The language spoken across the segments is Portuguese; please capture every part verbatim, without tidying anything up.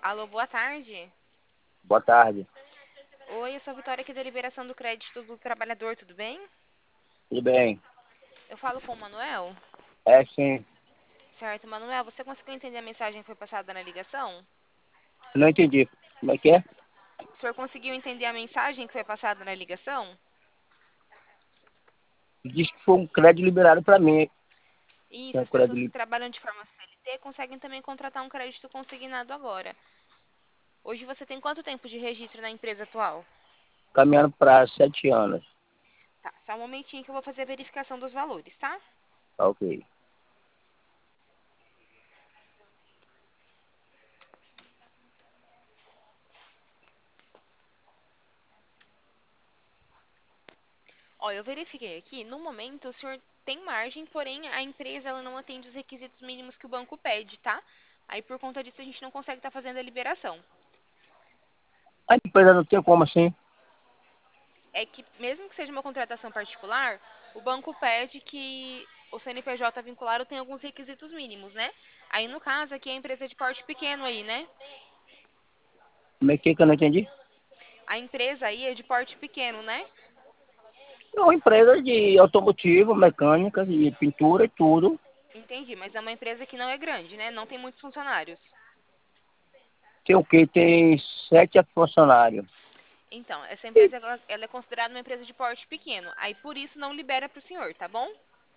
Alô, boa tarde. Boa tarde. Oi, eu sou a Vitória aqui da Liberação do Crédito do Trabalhador, tudo bem? Tudo bem? Eu falo com o Manuel? É sim. Certo, Manuel, você conseguiu entender a mensagem que foi passada na ligação? Eu não entendi. Como é que é? O senhor conseguiu entender a mensagem que foi passada na ligação? Diz que foi um crédito liberado para mim. Isso, Tem um as crédito pessoas que li- trabalham de forma C L T conseguem também contratar um crédito consignado agora. Hoje você tem quanto tempo de registro na empresa atual? caminhando para sete anos. Tá, só um momentinho que eu vou fazer a verificação dos valores, tá? Tá ok. Ó, eu verifiquei aqui, no momento o senhor tem margem, porém a empresa ela não atende os requisitos mínimos que o banco pede, tá? Aí por conta disso a gente não consegue estar fazendo a liberação. A empresa não tem como assim. É que mesmo que seja uma contratação particular, o banco pede que o C N P J vinculado tenha alguns requisitos mínimos, né? Aí no caso aqui é a empresa de porte pequeno aí, né? Como é que é que eu não entendi? A empresa aí é de porte pequeno, né? É uma empresa de automotivo, mecânica e pintura e tudo. Entendi, mas é uma empresa que não é grande, né? Não tem muitos funcionários. Tem o quê? Tem sete funcionários. Então, essa E- empresa ela, ela é considerada uma empresa de porte pequeno. Aí por isso não libera para o senhor, tá bom?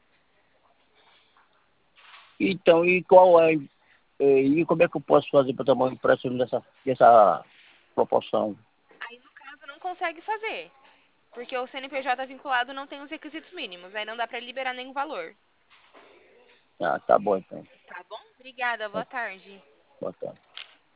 Então, e qual é? é, E como é que eu posso fazer para tomar um empréstimo dessa, dessa proporção? Aí no caso não consegue fazer, porque o C N P J vinculado não tem os requisitos mínimos. Aí não dá para liberar nenhum valor. Ah, tá bom então. Tá bom? Obrigada, boa tarde. Boa tarde.